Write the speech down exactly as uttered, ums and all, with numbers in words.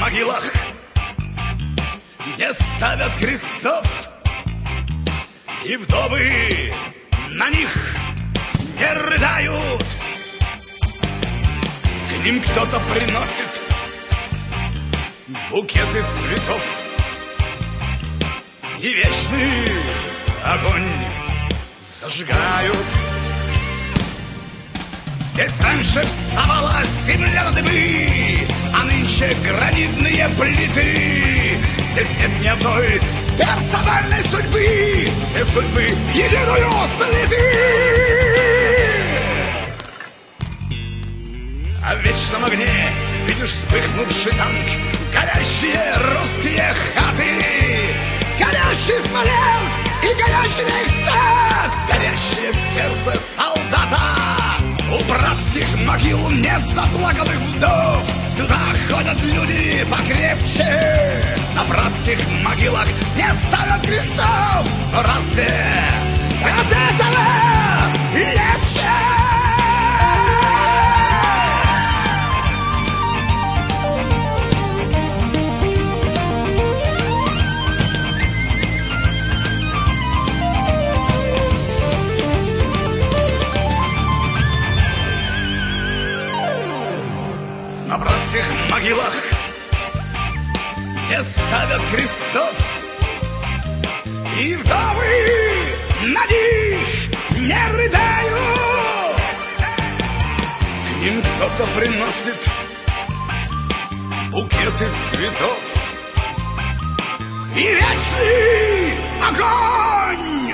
могилах не ставят крестов, и вдовы на них не рыдают. К ним кто-то приносит букеты цветов, и вечный огонь зажигают. Здесь раньше вставала земля на дыбы, а нынче гранитные плиты. Здесь нет ни одной персональной судьбы, все судьбы единую слиты. А в вечном огне видишь вспыхнувший танк, горящие русские хаты, горящий Смоленск и горящий Рейхстаг, горящее сердце солдата. У братских могил нет заплаканных вдов, сюда ходят люди покрепче. На братских могилах не ставят крестов, но разве от этого легче? На братских могилах не ставят крестов, и вдовы на них не рыдают. К ним кто-то приносит букеты цветов, и вечный огонь